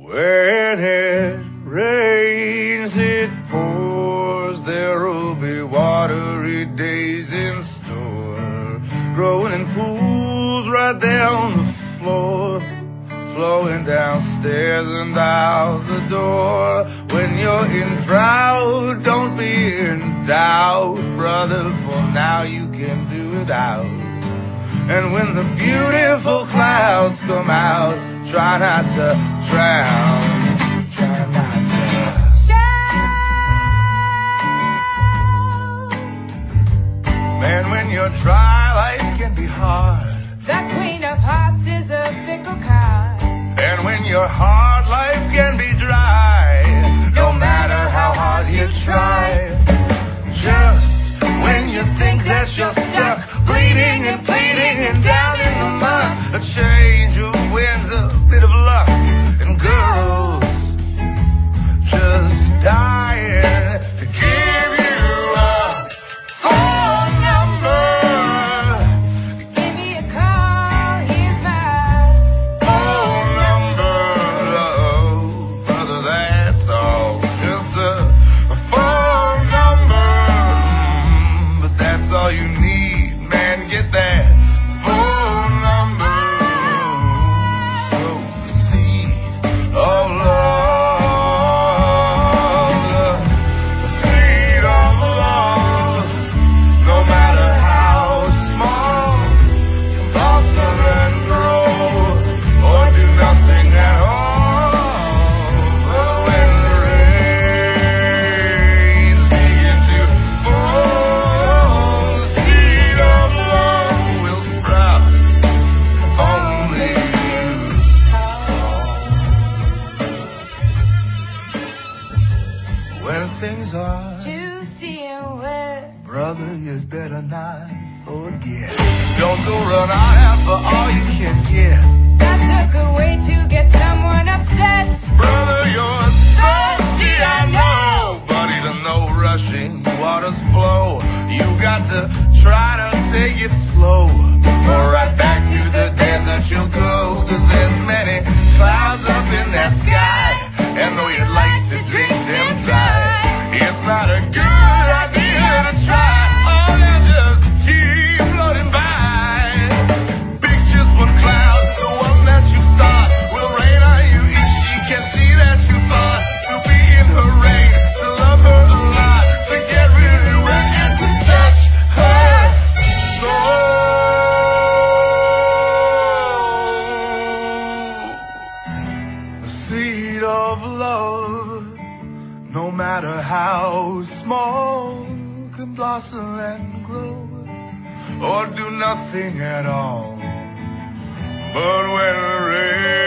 When it rains, it pours, there'll be watery days in store, growing in pools right there on the floor, flowing downstairs and out the door. When you're in drought, don't be in doubt, brother, for now you can do it out. And when the beautiful clouds come out, try not to drown. Try not to shout. Man, when you're dry, life can be hard. The Queen of Hearts is a fickle card. And when you're hard, life can be dry. No matter how hard you try. Just when you think that you're stuck, bleeding and pleading and down in the mud, a change of winds, a bit of luck, and girls just dying to give you a phone number. Give me a call, here's my Phone number. Oh, brother, that's all. Just a phone number. But that's all you need, man. Get that phone number. Sow the seed of love. The seed of love. No matter how small, can blossom and grow, or do nothing at all. But when the rains begin to fall, the seed of love will sprout. Only you. When things are juicy and wet. brother, you better not forget. Don't go run out after all you can get. That's a good way to get someone upset. Brother, you're thirsty, I know. Buddy, to no rushing waters flow. You got to try to take it slow, or right back to the desert you'll go. 'Cause there's many clouds up in that sky, and though you'd like to drink them dry, it's not a good idea to try. Oh, you just keep floating by. Pick just one cloud, the one that you thought will rain on you if she can see that you thought to be in her rain, to love her a lot, to get really wet and to touch her soul. The seed of love, no matter how small, can blossom and grow, or do nothing at all. But when the rain